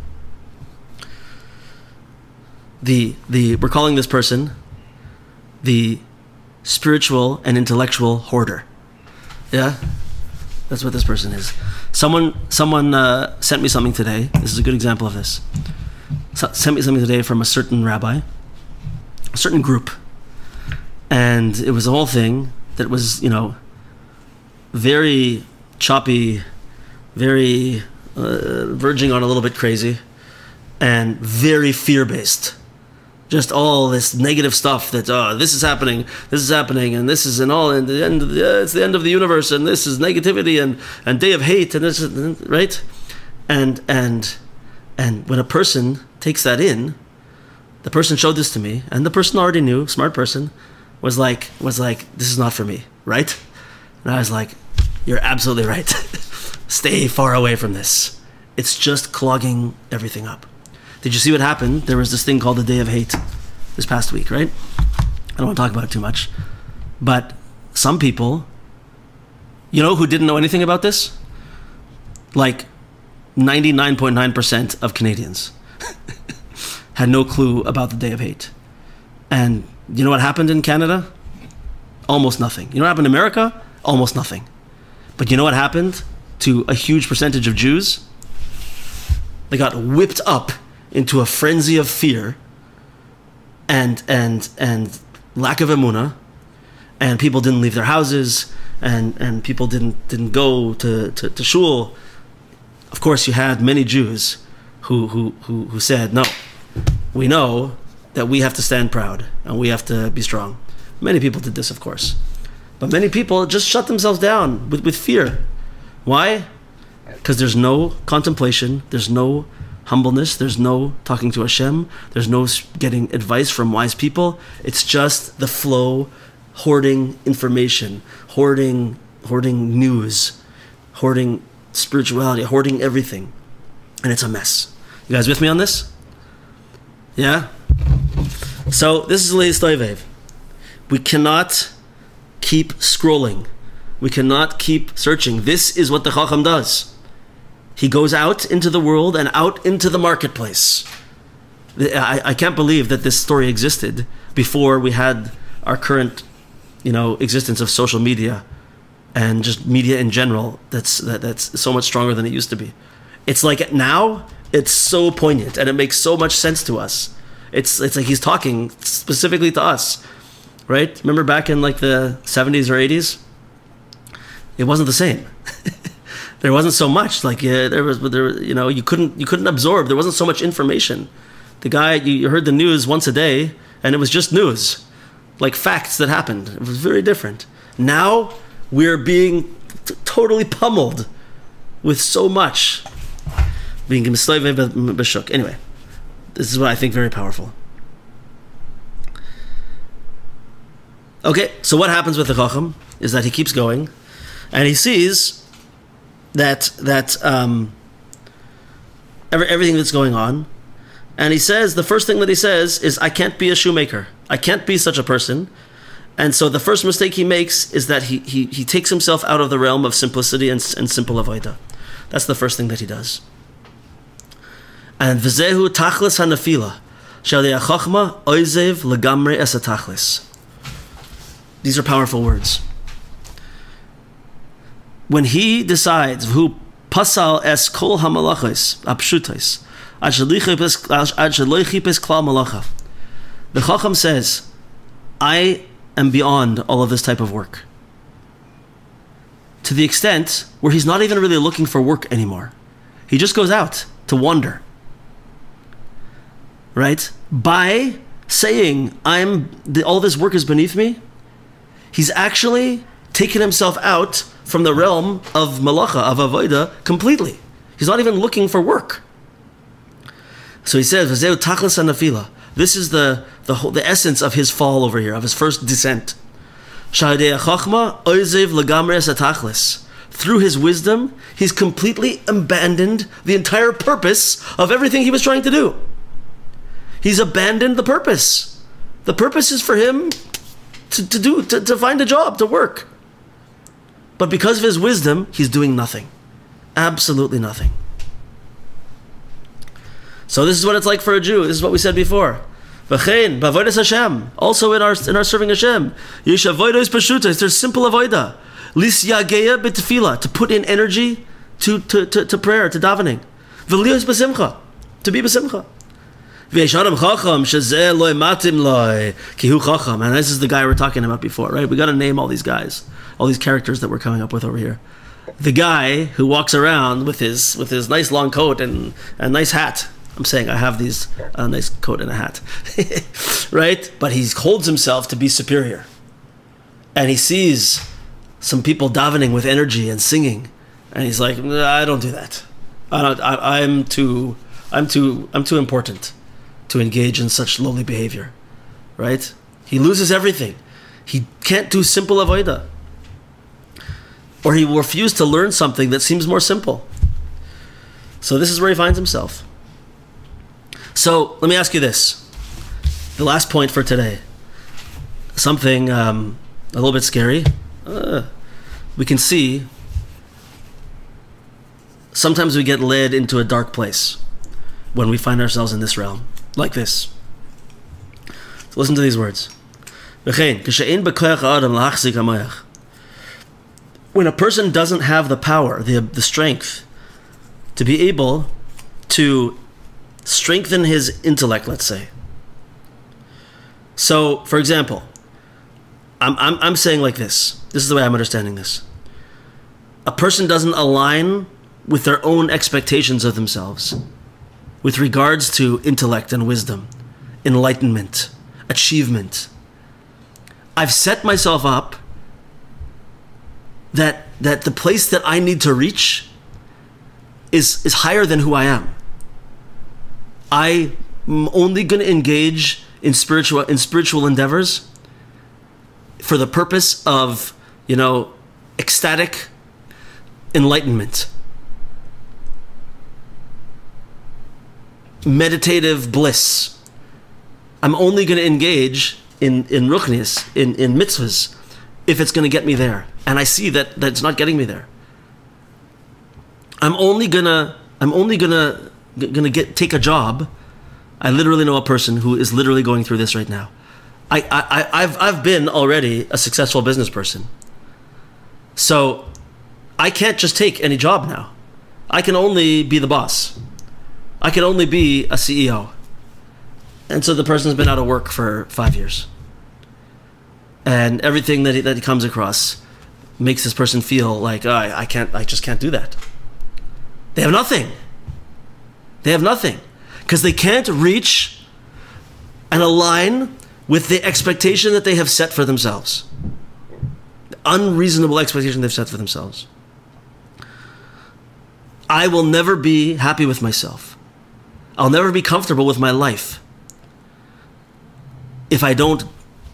We're calling this person the spiritual and intellectual hoarder. Yeah? That's what this person is. Someone sent me something today. This is a good example of this. Sent me something today from a certain rabbi, a certain group. And it was a whole thing that was, very choppy, very verging on a little bit crazy, and very fear-based. Just all this negative stuff that this is happening, and this is it's the end of the universe, and this is negativity and day of hate, and this is, right? And when a person takes that in, the person showed this to me, and the person already knew, smart person, was like, this is not for me, right? And I was like, you're absolutely right. Stay far away from this. It's just clogging everything up. Did you see what happened? There was this thing called the Day of Hate this past week, right? I don't want to talk about it too much. But some people, who didn't know anything about this? Like 99.9% of Canadians had no clue about the Day of Hate. And you know what happened in Canada? Almost nothing. You know what happened in America? Almost nothing. But you know what happened to a huge percentage of Jews? They got whipped up into a frenzy of fear and lack of emunah, and people didn't leave their houses, and people didn't go to shul. Of course, you had many Jews who said, no, we know that we have to stand proud and we have to be strong. Many people did this, of course. But many people just shut themselves down with fear. Why? Because there's no contemplation, there's no humbleness, there's no talking to Hashem, there's no getting advice from wise people. It's just the flow, hoarding information, hoarding news, hoarding spirituality, hoarding everything. And it's a mess. You guys with me on this? Yeah? So this is Leis Toivev. We cannot keep scrolling. We cannot keep searching. This is what the Chacham does. He goes out into the world and out into the marketplace. I can't believe that this story existed before we had our current, existence of social media and just media in general. That's so much stronger than it used to be. It's like now it's so poignant and it makes so much sense to us. It's like he's talking specifically to us, right? Remember back in like the 70s or 80s? It wasn't the same. There wasn't so much you couldn't absorb. There wasn't so much information. The guy, you heard the news once a day and it was just news, like facts that happened. It was very different. Now we're being totally pummeled with so much. Being b'shuk. Anyway, this is what I think very powerful. Okay, so what happens with the Chacham is that he keeps going, and he sees that everything that's going on, and he says, the first thing that he says is, I can't be a shoemaker. I can't be such a person. And so the first mistake he makes is that he takes himself out of the realm of simplicity and simple avodah. That's the first thing that he does. And v'zehu tachlis hanafila, shalei hachachma oizev legamre es tachlis. These are powerful words. When he decides who pasal es kol hamalachos apshutais ad shelo chipes klal malacha, the Chacham says, I am beyond all of this type of work. To the extent where he's not even really looking for work anymore. He just goes out to wander. Right? By saying, all this work is beneath me, he's actually taken himself out from the realm of malacha, of avodah, completely. He's not even looking for work. So he says, "V'zeu tachlis hanafila." This is the essence of his fall over here, of his first descent. Sha'adei hachachma oizev legamre es tachlis. Through his wisdom, he's completely abandoned the entire purpose of everything he was trying to do. He's abandoned the purpose. The purpose is for him to find a job, to work. But because of his wisdom, he's doing nothing. Absolutely nothing. So this is what it's like for a Jew. This is what we said before. V'chein, b'avodas Hashem. Also in our serving Hashem. Yesh avodos peshutas. There's simple avodah. Lis yageya b'tefila. To put in energy to prayer, to davening. V'lios b'simcha. To be b'simcha. V'yesh adam chacham shezeh loy matim loy ki hu chacham. And this is the guy we're talking about before, right? We got to name all these guys, all these characters that we're coming up with over here. The guy who walks around with his nice long coat and a nice hat. I'm saying I have these nice coat and a hat, right? But he holds himself to be superior, and he sees some people davening with energy and singing, and he's like, I don't do that. I'm too important to engage in such lowly behavior, right? He loses everything. He can't do simple avodah, or he will refuse to learn something that seems more simple. So this is where he finds himself. So let me ask you this, the last point for today, something a little bit scary. We can see sometimes we get led into a dark place when we find ourselves in this realm, like this. So listen to these words. When a person doesn't have the power, the strength to be able to strengthen his intellect, let's say. So, for example, I'm saying like this. This is the way I'm understanding this. A person doesn't align with their own expectations of themselves with regards to intellect and wisdom, enlightenment, achievement. I've set myself up that the place that I need to reach is higher than who I am. I'm only going to engage in spiritual endeavors for the purpose of, ecstatic enlightenment, meditative bliss. I'm only going to engage in ruchnius, in mitzvahs, if it's going to get me there. And I see that it's not getting me there. I'm only gonna take a job. I literally know a person who is literally going through this right now. I've been already a successful business person, so I can't just take any job now. I can only be the boss. I can only be a CEO. And so the person's been out of work for 5 years, and everything that he comes across makes this person feel like, I just can't do that. They have nothing. Because they can't reach and align with the expectation that they have set for themselves. The unreasonable expectation they've set for themselves. I will never be happy with myself. I'll never be comfortable with my life if I don't,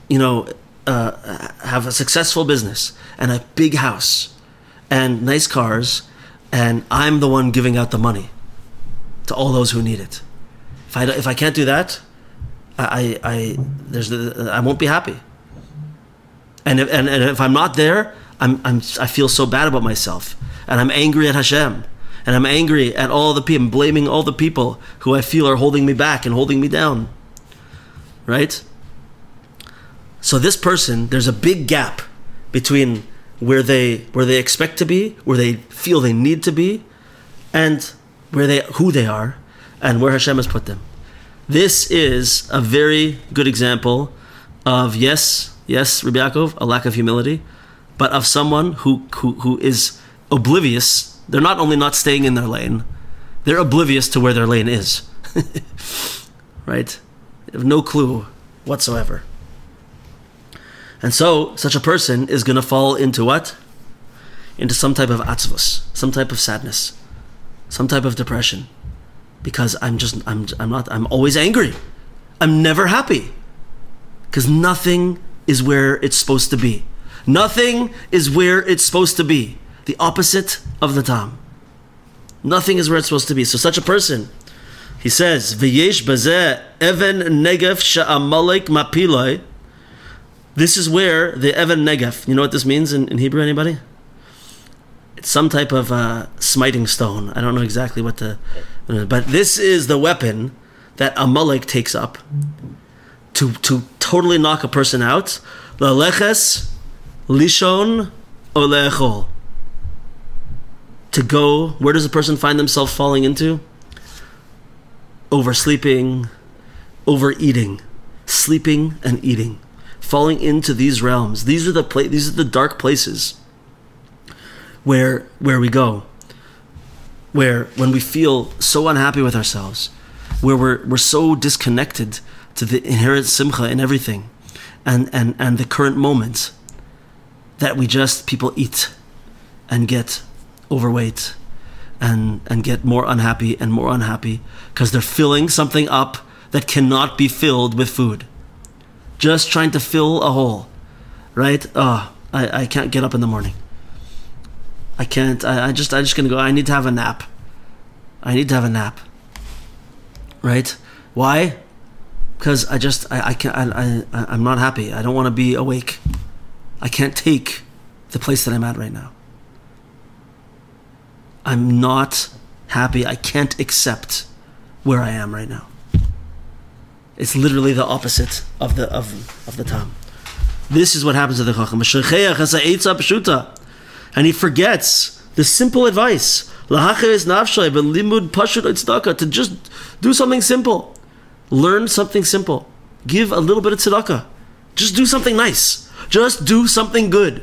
have a successful business and a big house and nice cars, and I'm the one giving out the money to all those who need it. If I can't do that, I won't be happy. And if I'm not there, I feel so bad about myself, and I'm angry at Hashem, and I'm angry at all the people, I'm blaming all the people who I feel are holding me back and holding me down. Right? So this person, there's a big gap between where they expect to be, where they feel they need to be, and who they are, and where Hashem has put them. This is a very good example of yes, Rabbi Yaakov, a lack of humility, but of someone who is oblivious. They're not only not staying in their lane, they're oblivious to where their lane is. Right? They have no clue whatsoever. And so, such a person is going to fall into what? Into some type of atzvus, some type of sadness, some type of depression. Because I'm always angry. I'm never happy. Because nothing is where it's supposed to be. Nothing is where it's supposed to be. The opposite of the tam. Nothing is where it's supposed to be. So such a person, he says, V'yesh bazeh even negef sha'amalek mapiloi. This is where the even negef, you know what this means in Hebrew, anybody? It's some type of smiting stone. I don't know exactly what but this is the weapon that Amalek takes up to totally knock a person out. Laleches, lishon, or le'echol. To go, where does a person find themselves falling into? Oversleeping, overeating, sleeping and eating, falling into these realms. These are the dark places where we go, where when we feel so unhappy with ourselves, where we're so disconnected to the inherent simcha in everything, and the current moment, that people eat and get overweight and get more unhappy because they're filling something up that cannot be filled with food. Just trying to fill a hole, right? I can't get up in the morning. I can't. I just gonna go. I need to have a nap. Right? Why? Because I can't. I'm not happy. I don't want to be awake. I can't take the place that I'm at right now. I'm not happy. I can't accept where I am right now. It's literally the opposite of the tam. This is what happens to the chacham. And he forgets the simple advice to just do something simple. Learn something simple. Give a little bit of tzedakah. Just do something nice. Just do something good.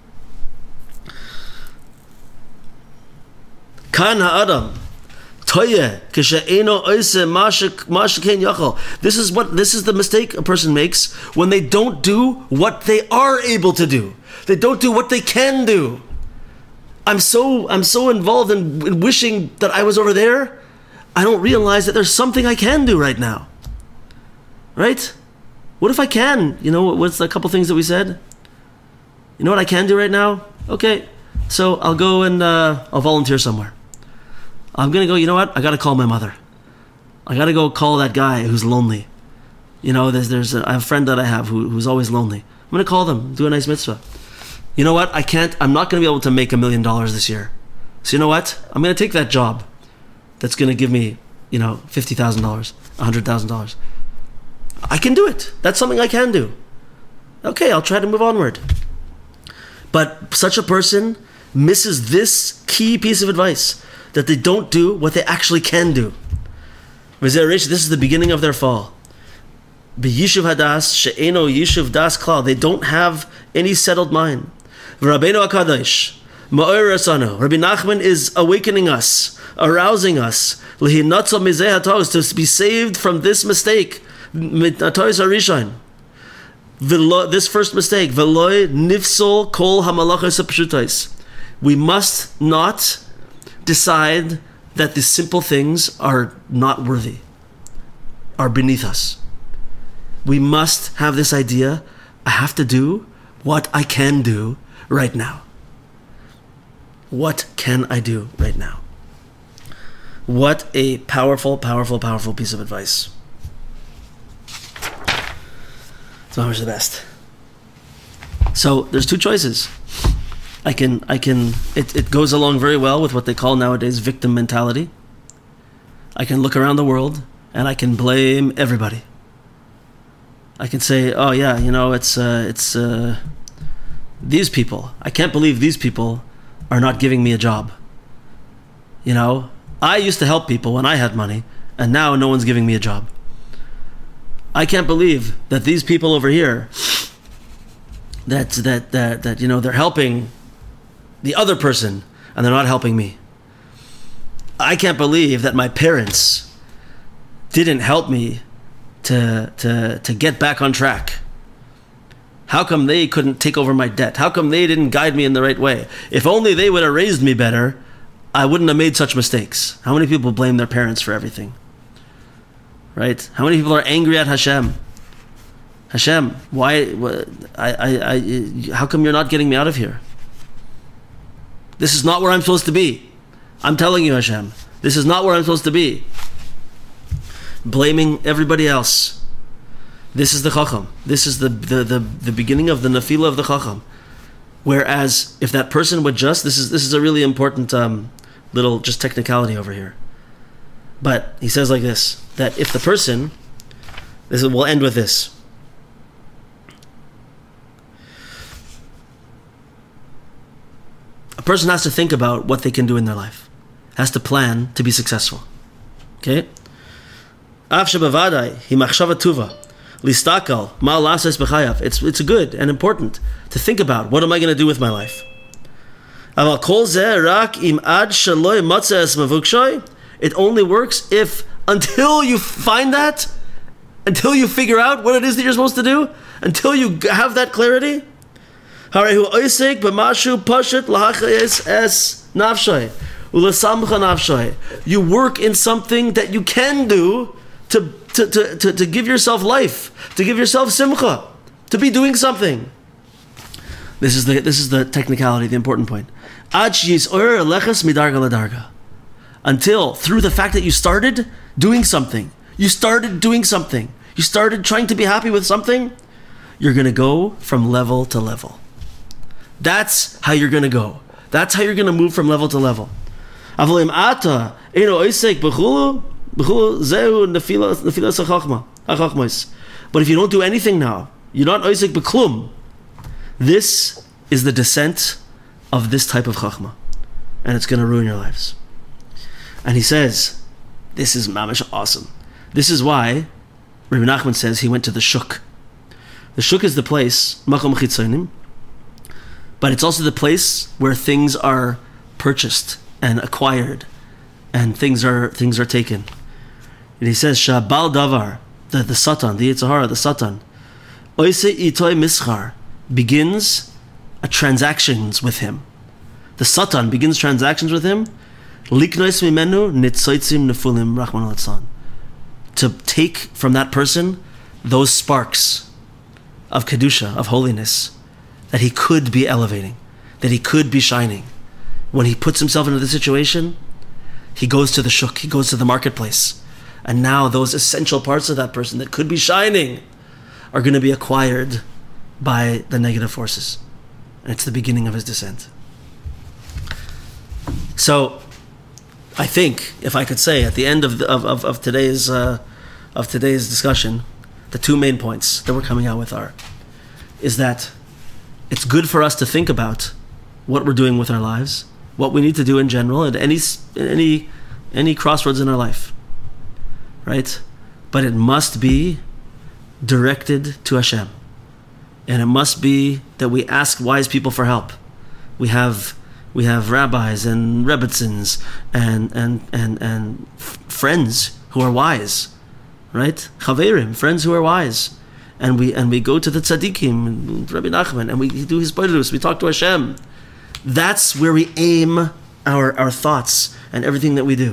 Kan ha'adam toye k'she'eno oise masheken yachol. This is the mistake a person makes when they don't do what they are able to do. They don't do what they can do. I'm so involved in wishing that I was over there, I don't realize that there's something I can do right now. Right? What if I can? You know, what's a couple things that we said? You know what I can do right now? Okay, so I'll go and I'll volunteer somewhere. I'm going to go, you know what? I got to call my mother. I got to go call that guy who's lonely. You know, I have a friend that I have who's always lonely. I'm going to call them, do a nice mitzvah. You know what? I'm not going to be able to make $1 million this year. So you know what? I'm going to take that job that's going to give me, $50,000, $100,000. I can do it. That's something I can do. Okay, I'll try to move onward. But such a person misses this key piece of advice, that they don't do what they actually can do. This is the beginning of their fall. B'yishuv hadas she'eno yishuv das klal. They don't have any settled mind. V'Rabbeinu HaKadosh ma'or rasano. Rabbi Nachman is awakening us, arousing us, lehinatzo mizeh hatos, to be saved from this mistake. Mitatos harishon. This first mistake. V'loy nifsol kol hamalachos hapshutais. We must not decide that the simple things are not worthy, are beneath us. We must have this idea, I have to do what I can do right now. What can I do right now? What a powerful, powerful, powerful piece of advice. It's mamish the best. So there's two choices. It goes along very well with what they call nowadays victim mentality. I can look around the world and I can blame everybody. I can say, oh yeah, it's these people. I can't believe these people are not giving me a job. I used to help people when I had money, and now no one's giving me a job. I can't believe that these people over here that they're helping the other person and they're not helping me. I can't believe that my parents didn't help me to get back on track. How come they couldn't take over my debt? How come they didn't guide me in the right way? If only they would have raised me better, I wouldn't have made such mistakes. How many people blame their parents for everything? Right? How many people are angry at Hashem? Hashem, why? How come you're not getting me out of here? This is not where I'm supposed to be. I'm telling you, Hashem, this is not where I'm supposed to be. Blaming everybody else. This is the Chacham. This is the beginning of the Nefila of the Chacham. Whereas if that person would this is a really important little just technicality over here. But he says like this, that if the person, we'll end with this. A person has to think about what they can do in their life. Has to plan to be successful. Okay? Af shebavadai hi machshava tuva listakal ma lasas b'chayav. It's good and important to think about what am I going to do with my life. Aval kol zeh rak im ad shaloi matzeh es mavukshoy. It only works if until you find that, until you figure out what it is that you're supposed to do, until you have that clarity. Harehu oisek b'mashu pashet lahachayes es nafshoy ulesamcha nafshoy. You work in something that you can do to give yourself life, to give yourself simcha, to be doing something. This is the technicality, the important point. Ad sheyis'or eleches midarga ladarga. Until, through the fact that you started doing something, you started trying to be happy with something, you're going to go from level to level. That's how you're going to go. That's how you're going to move from level to level. But if you don't do anything now, you're not oisek beklum. This is the descent of this type of chachma, and it's going to ruin your lives. And he says, this is mamish awesome. This is why Rabbi Nachman says he went to the shuk. The shuk is the place, makom chitzonim, but it's also the place where things are purchased and acquired, and things are taken. And he says, Shabal davar, the Satan, the Yetzer Hara, the Satan, oise itoy mischar, begins transactions with him. The Satan begins transactions with him. Liknois mimenu nitzoitzim nefulim rachman al-Litzlan. To take from that person those sparks of kedusha, of holiness, that he could be elevating, that he could be shining. When he puts himself into the situation, he goes to the shuk, he goes to the marketplace, and now those essential parts of that person that could be shining are going to be acquired by the negative forces. And it's the beginning of his descent. So, I think, if I could say, at the end of today's discussion, the two main points that we're coming out with is that it's good for us to think about what we're doing with our lives, what we need to do in general, at any crossroads in our life, right? But it must be directed to Hashem, and it must be that we ask wise people for help. We have rabbis and rebbetzins and friends who are wise, right? Chaverim, friends who are wise, and we go to the tzaddikim, Rabbi Nachman, and we do his bodedus. We talk to Hashem. That's where we aim our thoughts and everything that we do.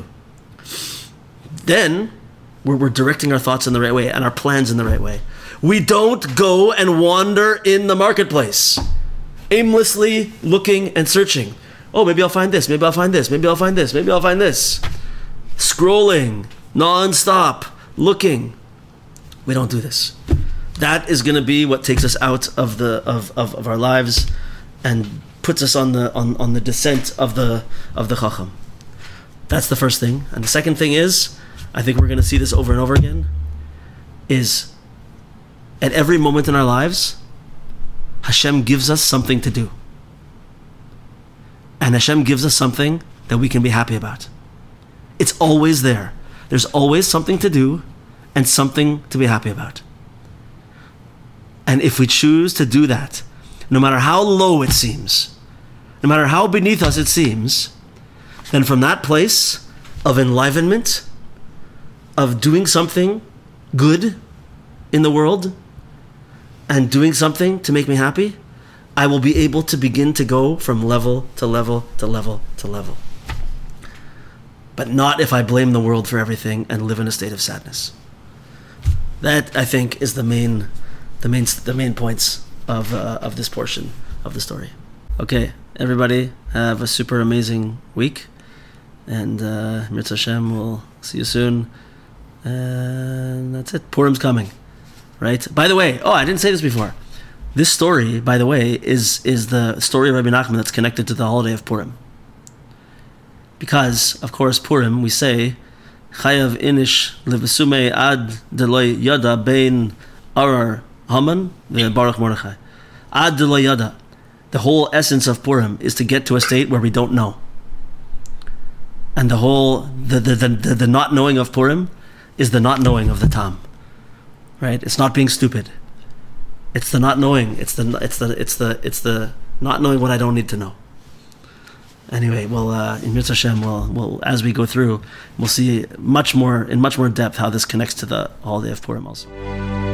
Then we're directing our thoughts in the right way and our plans in the right way. We don't go and wander in the marketplace, aimlessly looking and searching. Oh, maybe I'll find this, maybe I'll find this, maybe I'll find this, maybe I'll find this. Scrolling, non-stop, looking. We don't do this. That is going to be what takes us out of our lives and puts us on the descent of the Chacham. That's the first thing. And the second thing is, I think we're going to see this over and over again, is at every moment in our lives, Hashem gives us something to do. And Hashem gives us something that we can be happy about. It's always there. There's always something to do and something to be happy about. And if we choose to do that, no matter how low it seems, no matter how beneath us it seems, then from that place of enlivenment, of doing something good in the world, and doing something to make me happy, I will be able to begin to go from level to level to level to level. But not if I blame the world for everything and live in a state of sadness. That, I think, is the main points of this portion of the story. Okay, everybody, have a super amazing week, and Mirza Hashem, we'll see you soon. And that's it. Purim's coming, right? By the way, I didn't say this before. This story, by the way, is the story of Rabbi Nachman that's connected to the holiday of Purim. Because, of course, Purim, we say, Chayav inish levesume ad deloy yada bein arar Haman the Baruch Mordechai. Ad deloy yada. The whole essence of Purim is to get to a state where we don't know. And the whole the not knowing of Purim is the not knowing of the Tam. Right? It's not being stupid. It's the not knowing. It's the not knowing what I don't need to know. Anyway, we'll in Mirza Hashem, we'll as we go through, we'll see in much more depth how this connects to the holiday of Purim also.